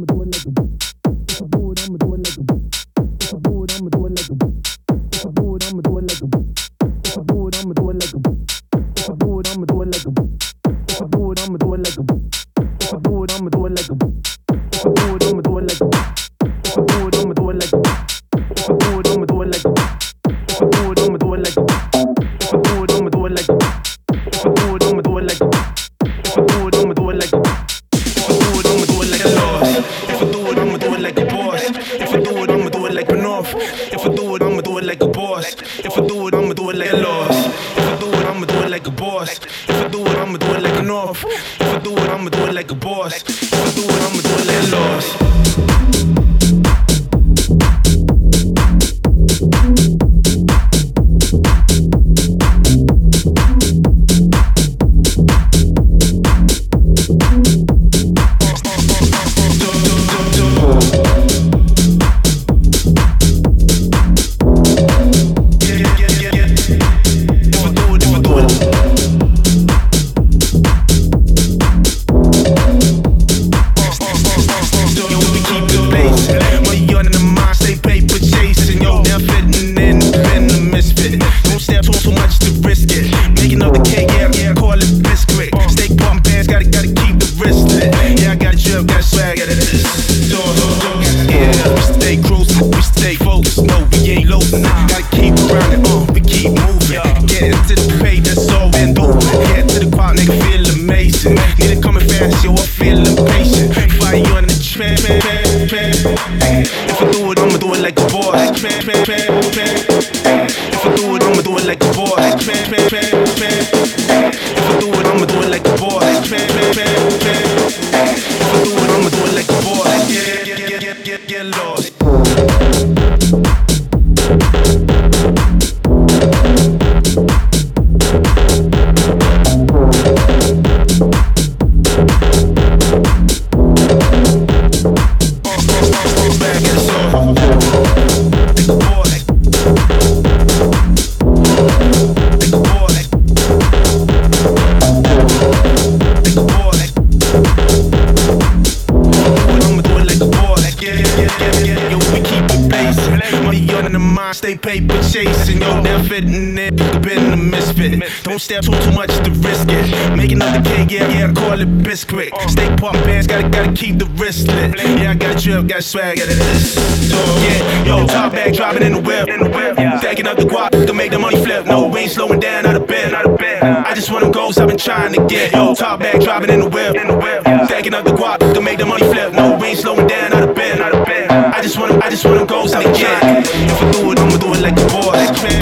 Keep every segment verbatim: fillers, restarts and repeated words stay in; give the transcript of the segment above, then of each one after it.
Don't step too, too much to risk it. Making up the cake, yeah, yeah, call it biscuit. Stay pump bands, gotta, gotta keep the wrist lit. Yeah, I got a drip, got swag, got this. So, yeah, yo, top back, driving in the whip. Stacking up the guap, can make the money flip. No, we ain't slowing down, out of bed. I just want them goals I've been trying to get. Yo, top back, driving in the whip. Stacking up the guap, can make the money flip. No, we ain't slowing down, out of bed. I just want them, I just want them goals I've been getting. If I do it, I'ma do it like a boy.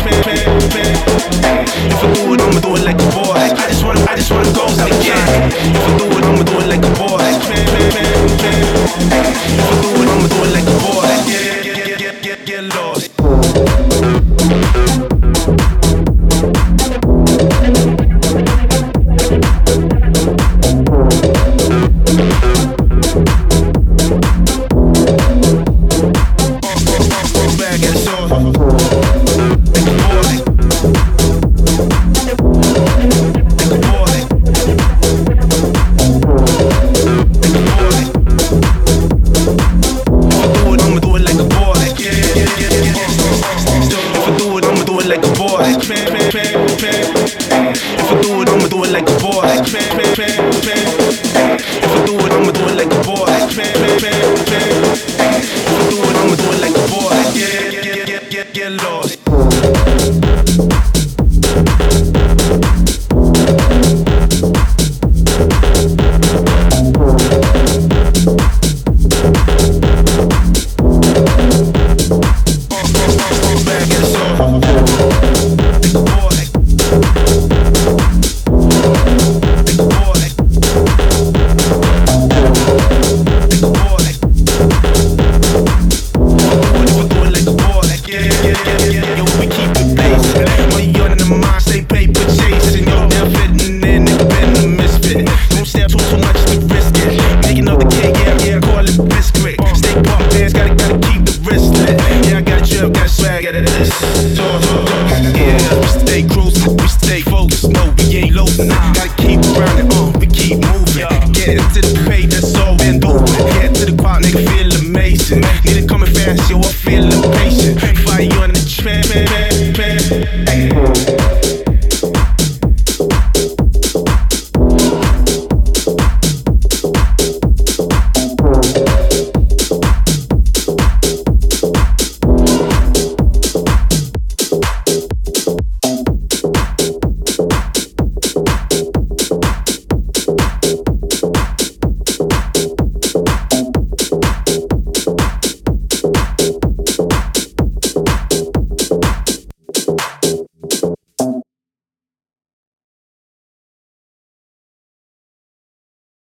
If I do it, I'ma do it like a boy. I just wanna, I just wanna go again. If I do it, I'ma do it like a boy. If I do it, I'ma do it like a boy. Get, get, get, get, get lost. Gotta keep grinding, uh, we keep moving. Get into the